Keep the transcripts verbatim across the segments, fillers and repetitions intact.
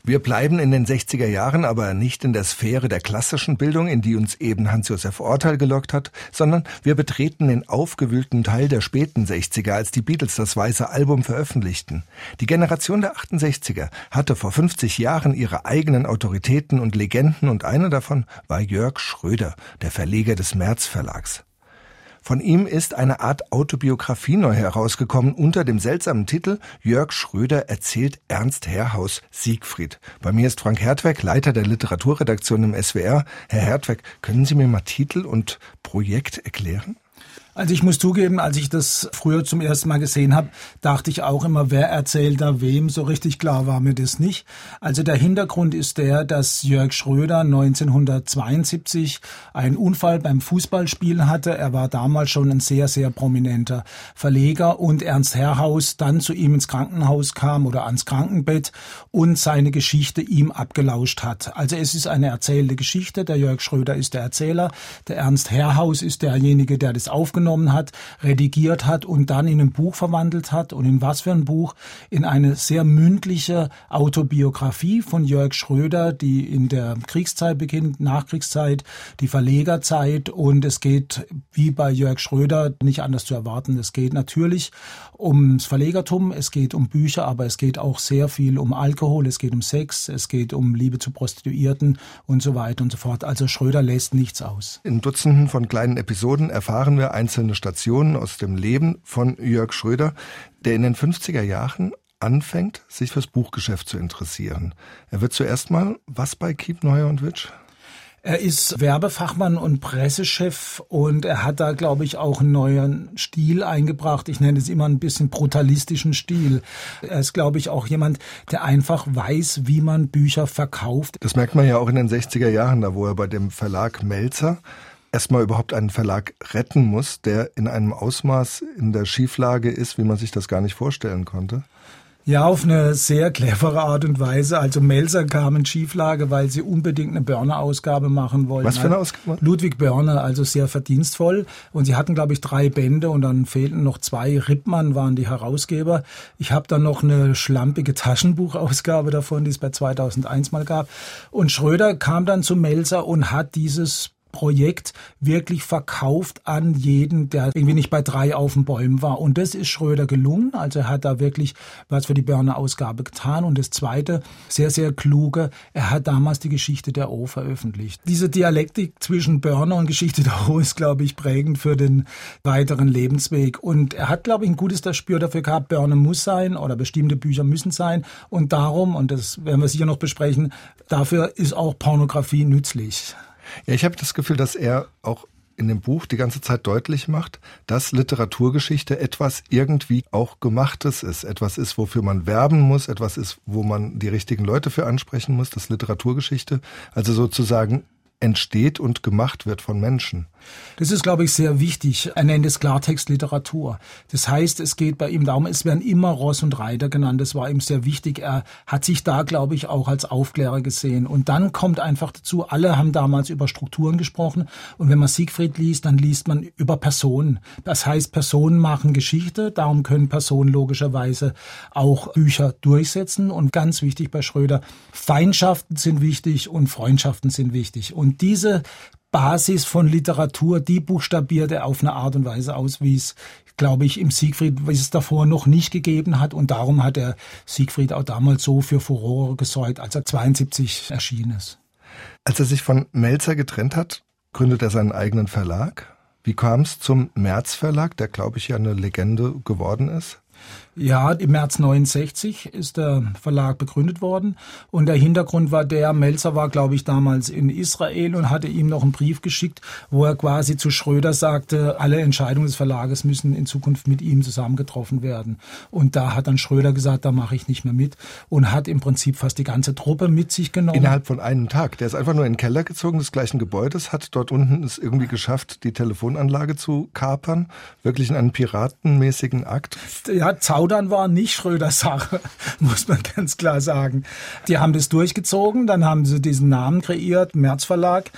Wir bleiben in den sechziger Jahren, aber nicht in der Sphäre der klassischen Bildung, in die uns eben Hans-Josef Orteil gelockt hat, sondern wir betreten den aufgewühlten Teil der späten sechziger, als die Beatles das Weiße Album veröffentlichten. Die Generation der achtundsechziger hatte vor fünfzig Jahren ihre eigenen Autoritäten und Legenden und einer davon war Jörg Schröder, der Verleger des März Verlags. Von ihm ist eine Art Autobiografie neu herausgekommen unter dem seltsamen Titel Jörg Schröder erzählt Ernst Herrhaus Siegfried. Bei mir ist Frank Hertweg, Leiter der Literaturredaktion im S W R. Herr Hertweg, können Sie mir mal Titel und Projekt erklären? Also ich muss zugeben, als ich das früher zum ersten Mal gesehen habe, dachte ich auch immer, wer erzählt da wem? So richtig klar war mir das nicht. Also der Hintergrund ist der, dass Jörg Schröder neunzehnhundertzweiundsiebzig einen Unfall beim Fußballspielen hatte. Er war damals schon ein sehr, sehr prominenter Verleger und Ernst Herrhaus dann zu ihm ins Krankenhaus kam oder ans Krankenbett und seine Geschichte ihm abgelauscht hat. Also es ist eine erzählte Geschichte. Der Jörg Schröder ist der Erzähler. Der Ernst Herrhaus ist derjenige, der das aufgenommen hat, redigiert hat und dann in ein Buch verwandelt hat. Und in was für ein Buch? In eine sehr mündliche Autobiografie von Jörg Schröder, die in der Kriegszeit beginnt, Nachkriegszeit, die Verlegerzeit. Und es geht, wie bei Jörg Schröder, nicht anders zu erwarten, es geht natürlich ums Verlegertum, es geht um Bücher, aber es geht auch sehr viel um Alkohol, es geht um Sex, es geht um Liebe zu Prostituierten und so weiter und so fort. Also Schröder lässt nichts aus. In Dutzenden von kleinen Episoden erfahren wir einzelne Stationen aus dem Leben von Jörg Schröder, der in den fünfziger Jahren anfängt, sich fürs Buchgeschäft zu interessieren. Er wird zuerst mal was bei Kiepenheuer und Witsch? Er ist Werbefachmann und Pressechef und er hat da, glaube ich, auch einen neuen Stil eingebracht. Ich nenne es immer ein bisschen brutalistischen Stil. Er ist, glaube ich, auch jemand, der einfach weiß, wie man Bücher verkauft. Das merkt man ja auch in den sechziger Jahren, da wo er bei dem Verlag Melzer erstmal überhaupt einen Verlag retten muss, der in einem Ausmaß in der Schieflage ist, wie man sich das gar nicht vorstellen konnte. Ja, auf eine sehr clevere Art und Weise. Also Melzer kam in Schieflage, weil sie unbedingt eine Börner-Ausgabe machen wollten. Was für eine Ausgabe? Ludwig Börner, also sehr verdienstvoll. Und sie hatten, glaube ich, drei Bände und dann fehlten noch zwei. Rippmann waren die Herausgeber. Ich habe dann noch eine schlampige Taschenbuchausgabe davon, die es bei zweitausendeins mal gab. Und Schröder kam dann zu Melzer und hat dieses Projekt wirklich verkauft an jeden, der irgendwie nicht bei drei auf den Bäumen war. Und das ist Schröder gelungen. Also er hat da wirklich was für die Börner Ausgabe getan. Und das Zweite, sehr, sehr kluge, er hat damals die Geschichte der O veröffentlicht. Diese Dialektik zwischen Börner und Geschichte der O ist, glaube ich, prägend für den weiteren Lebensweg. Und er hat, glaube ich, ein gutes Gespür dafür gehabt, Börner muss sein oder bestimmte Bücher müssen sein. Und darum, und das werden wir sicher noch besprechen, dafür ist auch Pornografie nützlich. Ja, ich habe das Gefühl, dass er auch in dem Buch die ganze Zeit deutlich macht, dass Literaturgeschichte etwas irgendwie auch Gemachtes ist. Etwas ist, wofür man werben muss, etwas ist, wo man die richtigen Leute für ansprechen muss, dass Literaturgeschichte also sozusagen entsteht und gemacht wird von Menschen. Das ist, glaube ich, sehr wichtig. Er nennt es Klartextliteratur. Das heißt, es geht bei ihm darum, es werden immer Ross und Reiter genannt. Das war ihm sehr wichtig. Er hat sich da, glaube ich, auch als Aufklärer gesehen. Und dann kommt einfach dazu, alle haben damals über Strukturen gesprochen. Und wenn man Siegfried liest, dann liest man über Personen. Das heißt, Personen machen Geschichte. Darum können Personen logischerweise auch Bücher durchsetzen. Und ganz wichtig bei Schröder, Feindschaften sind wichtig und Freundschaften sind wichtig. Und diese Basis von Literatur, die buchstabiert er auf eine Art und Weise aus, wie es, glaube ich, im Siegfried, wie es davor noch nicht gegeben hat. Und darum hat er Siegfried auch damals so für Furore gesorgt, als er zweiundsiebzig erschienen ist. Als er sich von Melzer getrennt hat, gründet er seinen eigenen Verlag. Wie kam es zum März Verlag, der, glaube ich, ja eine Legende geworden ist? Ja, im März neunundsechzig ist der Verlag begründet worden und der Hintergrund war der, Melzer war, glaube ich, damals in Israel und hatte ihm noch einen Brief geschickt, wo er quasi zu Schröder sagte, alle Entscheidungen des Verlages müssen in Zukunft mit ihm zusammen getroffen werden. Und da hat dann Schröder gesagt, da mache ich nicht mehr mit und hat im Prinzip fast die ganze Truppe mit sich genommen. Innerhalb von einem Tag. Der ist einfach nur in den Keller gezogen des gleichen Gebäudes, hat dort unten es irgendwie geschafft, die Telefonanlage zu kapern. Wirklich in einem piratenmäßigen Akt. Ja, Zaudern war nicht Schröders Sache, muss man ganz klar sagen. Die haben das durchgezogen, dann haben sie diesen Namen kreiert, März Verlag.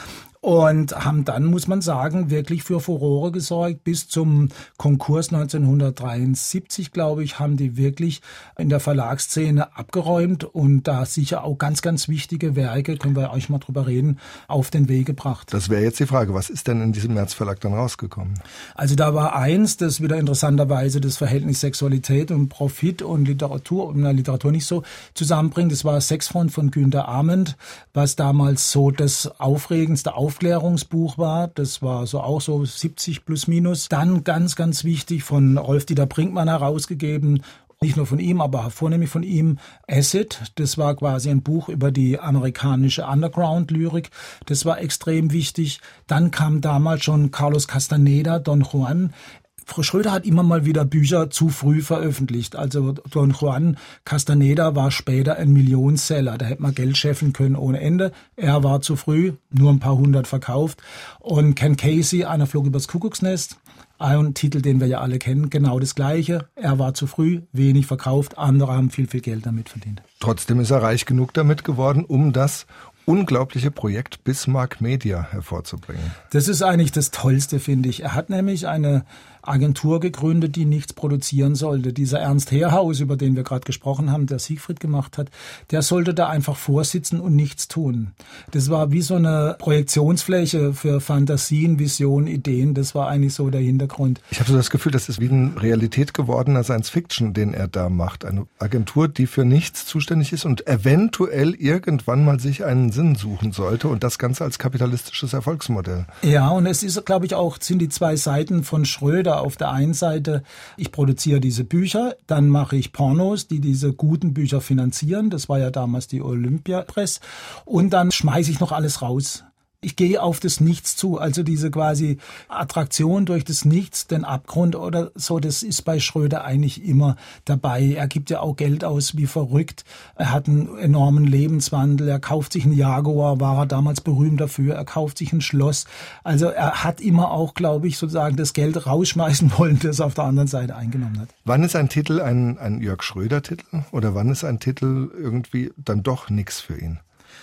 und haben dann, muss man sagen, wirklich für Furore gesorgt. Bis zum Konkurs neunzehnhundertdreiundsiebzig, glaube ich, haben die wirklich in der Verlagsszene abgeräumt und da sicher auch ganz, ganz wichtige Werke, können wir euch mal drüber reden, auf den Weg gebracht. Das wäre jetzt die Frage, was ist denn in diesem März Verlag dann rausgekommen? Also da war eins, das wieder interessanterweise das Verhältnis Sexualität und Profit und Literatur, und Literatur nicht so zusammenbringt. Das war Sexfront von Günter Amend, was damals so das aufregendste Aufklärungsbuch war. Das war so auch so siebzig plus minus. Dann ganz, ganz wichtig von Rolf-Dieter Brinkmann herausgegeben, nicht nur von ihm, aber vornehmlich von ihm, Acid. Das war quasi ein Buch über die amerikanische Underground-Lyrik. Das war extrem wichtig. Dann kam damals schon Carlos Castaneda, Don Juan. Frau Schröder hat immer mal wieder Bücher zu früh veröffentlicht. Also Don Juan Castaneda war später ein Millionenseller. Da hätte man Geld scheffeln können ohne Ende. Er war zu früh, nur ein paar hundert verkauft. Und Ken Casey, Einer flog übers Kuckucksnest. Ein Titel, den wir ja alle kennen, genau das Gleiche. Er war zu früh, wenig verkauft. Andere haben viel, viel Geld damit verdient. Trotzdem ist er reich genug damit geworden, um das unglaubliche Projekt Bismarck Media hervorzubringen. Das ist eigentlich das Tollste, finde ich. Er hat nämlich eine Agentur gegründet, die nichts produzieren sollte. Dieser Ernst Heerhaus, über den wir gerade gesprochen haben, der Siegfried gemacht hat, der sollte da einfach vorsitzen und nichts tun. Das war wie so eine Projektionsfläche für Fantasien, Visionen, Ideen. Das war eigentlich so der Hintergrund. Ich habe so das Gefühl, das ist wie ein Realität gewordener Science-Fiction, den er da macht. Eine Agentur, die für nichts zuständig ist und eventuell irgendwann mal sich einen Sinn suchen sollte und das Ganze als kapitalistisches Erfolgsmodell. Ja, und es ist, glaube ich, auch, sind die zwei Seiten von Schröder. Auf der einen Seite, ich produziere diese Bücher, dann mache ich Pornos, die diese guten Bücher finanzieren. Das war ja damals die Olympia Press. Und dann schmeiße ich noch alles raus. Ich gehe auf das Nichts zu, also diese quasi Attraktion durch das Nichts, den Abgrund oder so, das ist bei Schröder eigentlich immer dabei. Er gibt ja auch Geld aus wie verrückt. Er hat einen enormen Lebenswandel. Er kauft sich einen Jaguar, war er damals berühmt dafür. Er kauft sich ein Schloss. Also er hat immer auch, glaube ich, sozusagen das Geld rausschmeißen wollen, das er auf der anderen Seite eingenommen hat. Wann ist ein Titel ein, ein Jörg Schröder-Titel oder wann ist ein Titel irgendwie dann doch nichts für ihn?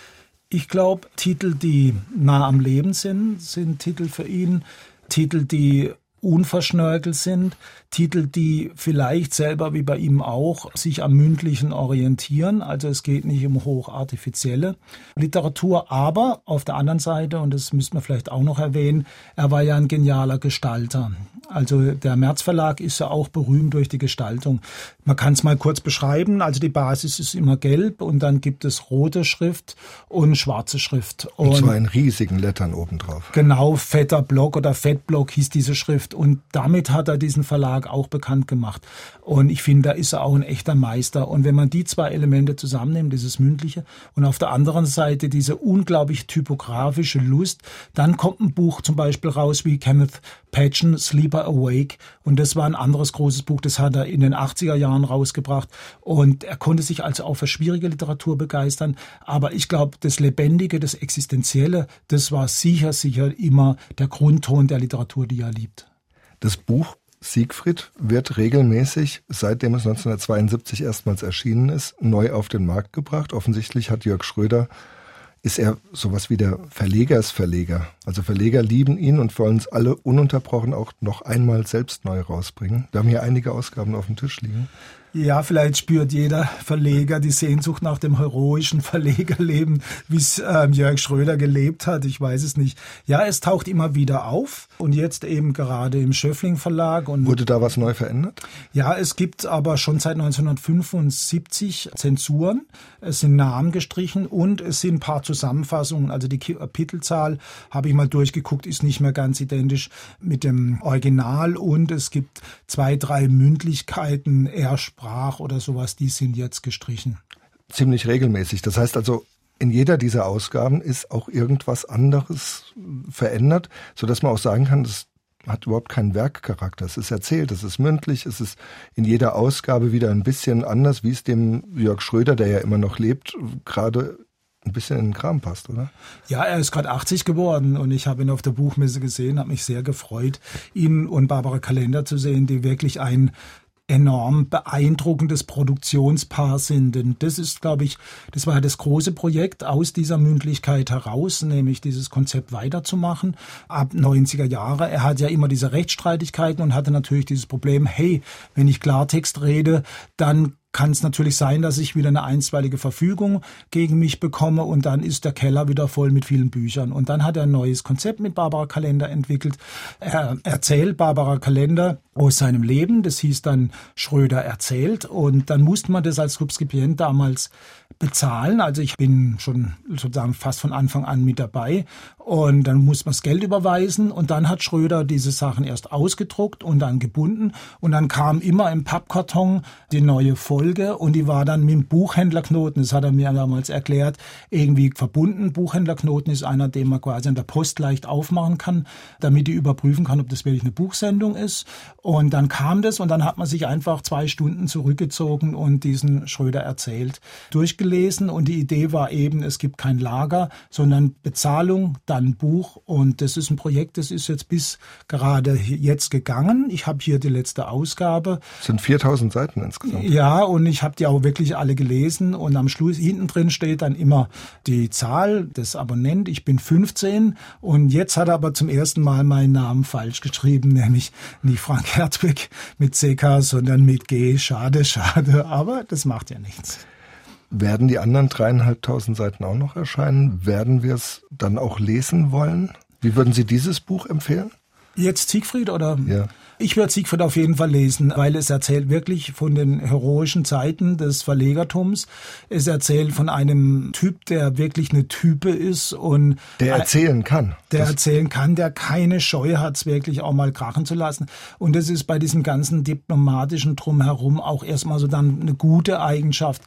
Ich glaube, Titel, die nah am Leben sind, sind Titel für ihn. Titel, die unverschnörkelt sind. Titel, die vielleicht selber, wie bei ihm auch, sich am Mündlichen orientieren. Also es geht nicht um hochartifizielle Literatur. Aber auf der anderen Seite, und das müsste man vielleicht auch noch erwähnen, er war ja ein genialer Gestalter. Also der März Verlag ist ja auch berühmt durch die Gestaltung. Man kann es mal kurz beschreiben. Also die Basis ist immer gelb und dann gibt es rote Schrift und schwarze Schrift. Und, und zwar in riesigen Lettern obendrauf. Genau, fetter Block oder Fettblock hieß diese Schrift. Und damit hat er diesen Verlag auch bekannt gemacht. Und ich finde, da ist er auch ein echter Meister. Und wenn man die zwei Elemente zusammennimmt, dieses Mündliche und auf der anderen Seite diese unglaublich typografische Lust, dann kommt ein Buch zum Beispiel raus wie Kenneth Patchen, Sleeper Awake. Und das war ein anderes großes Buch, das hat er in den achtziger Jahren rausgebracht. Und er konnte sich also auch für schwierige Literatur begeistern. Aber ich glaube, das Lebendige, das Existenzielle, das war sicher, sicher immer der Grundton der Literatur, die er liebt. Das Buch Siegfried wird regelmäßig, seitdem es neunzehnhundertzweiundsiebzig erstmals erschienen ist, neu auf den Markt gebracht. Offensichtlich hat Jörg Schröder, ist er sowas wie der Verlegersverleger. Also Verleger lieben ihn und wollen es alle ununterbrochen auch noch einmal selbst neu rausbringen. Wir haben hier einige Ausgaben auf dem Tisch liegen. Ja, vielleicht spürt jeder Verleger die Sehnsucht nach dem heroischen Verlegerleben, wie es äh, Jörg Schröder gelebt hat. Ich weiß es nicht. Ja, es taucht immer wieder auf und jetzt eben gerade im Schöffling Verlag. Und wurde da was neu verändert? Ja, es gibt aber schon seit neunzehnhundertfünfundsiebzig Zensuren. Es sind Namen gestrichen und es sind ein paar Zusammenfassungen. Also die Kapitelzahl, habe ich mal durchgeguckt, ist nicht mehr ganz identisch mit dem Original und es gibt zwei, drei Mündlichkeiten, eher Sprach oder sowas, die sind jetzt gestrichen. Ziemlich regelmäßig. Das heißt also, in jeder dieser Ausgaben ist auch irgendwas anderes verändert, sodass man auch sagen kann, das hat überhaupt keinen Werkcharakter. Es ist erzählt, es ist mündlich, es ist in jeder Ausgabe wieder ein bisschen anders, wie es dem Jörg Schröder, der ja immer noch lebt, gerade ein bisschen in den Kram passt, oder? Ja, er ist gerade achtzig geworden und ich habe ihn auf der Buchmesse gesehen, habe mich sehr gefreut, ihn und Barbara Kalender zu sehen, die wirklich ein enorm beeindruckendes Produktionspaar sind. Denn das ist, glaube ich, das war das große Projekt aus dieser Mündlichkeit heraus, nämlich dieses Konzept weiterzumachen ab neunziger Jahre. Er hat ja immer diese Rechtsstreitigkeiten und hatte natürlich dieses Problem, hey, wenn ich Klartext rede, dann kann es natürlich sein, dass ich wieder eine einstweilige Verfügung gegen mich bekomme und dann ist der Keller wieder voll mit vielen Büchern. Und dann hat er ein neues Konzept mit Barbara Kalender entwickelt. Er erzählt Barbara Kalender aus seinem Leben. Das hieß dann Schröder erzählt. Und dann musste man das als Subskribent damals bezahlen. Also ich bin schon sozusagen fast von Anfang an mit dabei. Und dann muss man das Geld überweisen. Und dann hat Schröder diese Sachen erst ausgedruckt und dann gebunden. Und dann kam immer im Pappkarton die neue Folge. Und die war dann mit dem Buchhändlerknoten, das hat er mir damals erklärt, irgendwie verbunden. Buchhändlerknoten ist einer, den man quasi an der Post leicht aufmachen kann, damit die überprüfen kann, ob das wirklich eine Buchsendung ist. Und dann kam das und dann hat man sich einfach zwei Stunden zurückgezogen und diesen Schröder erzählt durchgelesen. Und die Idee war eben, es gibt kein Lager, sondern Bezahlung, dann Buch. Und das ist ein Projekt, das ist jetzt bis gerade jetzt gegangen. Ich habe hier die letzte Ausgabe. Das sind viertausend Seiten insgesamt. Ja, und ich habe die auch wirklich alle gelesen und am Schluss hinten drin steht dann immer die Zahl des Abonnenten. Ich bin fünfzehn und jetzt hat er aber zum ersten Mal meinen Namen falsch geschrieben, nämlich nicht Frank Hertwig mit C K, sondern mit G. Schade, schade, aber das macht ja nichts. Werden die anderen dreieinhalbtausend Seiten auch noch erscheinen? Werden wir es dann auch lesen wollen? Wie würden Sie dieses Buch empfehlen? Jetzt Siegfried oder? Ja. Ich würde Siegfried auf jeden Fall lesen, weil es erzählt wirklich von den heroischen Zeiten des Verlegertums. Es erzählt von einem Typ, der wirklich eine Type ist und der erzählen kann. Der das erzählen kann, der keine Scheu hat, es wirklich auch mal krachen zu lassen. Und das ist bei diesem ganzen diplomatischen Drumherum auch erstmal so dann eine gute Eigenschaft,